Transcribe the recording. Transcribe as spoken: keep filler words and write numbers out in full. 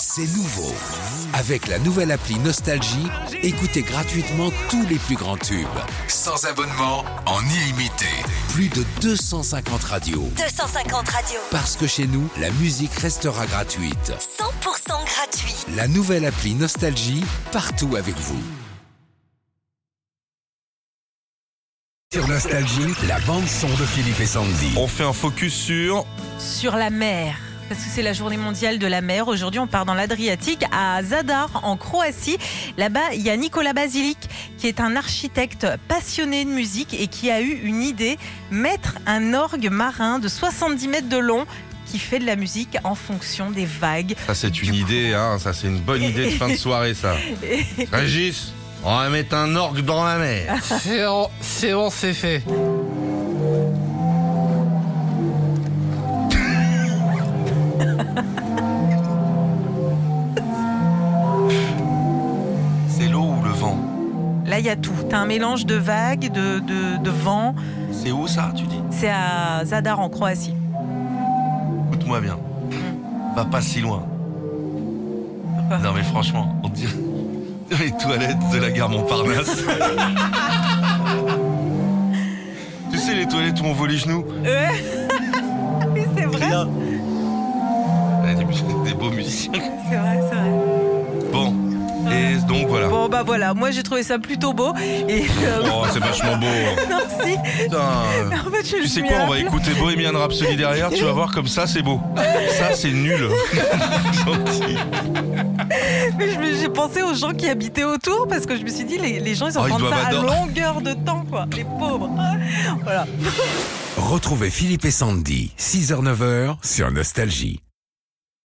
C'est nouveau. Avec la nouvelle appli Nostalgie, écoutez gratuitement tous les plus grands tubes. Sans abonnement, en illimité. Plus de deux cent cinquante radios. deux cent cinquante radios. Parce que chez nous, la musique restera gratuite. cent pour cent gratuit. La nouvelle appli Nostalgie, partout avec vous. Sur Nostalgie, la bande-son de Philippe et Sandy. On fait un focus sur... Sur la mer, parce que c'est la journée mondiale de la mer. Aujourd'hui, on part dans l'Adriatique, à Zadar, en Croatie. Là-bas, il y a Nicolas Basilic, qui est un architecte passionné de musique et qui a eu une idée, mettre un orgue marin de soixante-dix mètres de long qui fait de la musique en fonction des vagues. Ça, c'est une Du idée, hein. Ça, c'est une bonne idée de fin de soirée, ça. Régis, on va mettre un orgue dans la mer. C'est bon, c'est bon, c'est fait. C'est l'eau ou le vent? Là, il y a tout. T'as un mélange de vagues, de, de, de vent. C'est où, ça, tu dis? C'est à Zadar, en Croatie. Écoute-moi bien. Va pas si loin. Pourquoi ? Non, mais franchement, on dirait les toilettes de la gare Montparnasse. Tu sais, les toilettes où on voit les genoux? Ouais. Oui, c'est vrai. Rien. Ouais, des, mus- des beaux musiciens. C'est vrai, c'est vrai. Bon, et donc voilà. Bon, bah voilà, moi j'ai trouvé ça plutôt beau. Et euh, Oh, c'est vachement beau. non, si. Putain. En fait, je me Tu sais suis quoi, on va appelée- écouter Bohemian Rhapsody derrière, tu vas voir comme ça c'est beau. Ça c'est nul. Gentil. Mais je me- j'ai pensé aux gens qui habitaient autour parce que je me suis dit, les, les gens ils Oh, ils entendent doivent ça à adorer. longueur de temps, quoi. Les pauvres. Voilà. Retrouvez Philippe et Sandy, six heures neuf heures sur Nostalgie.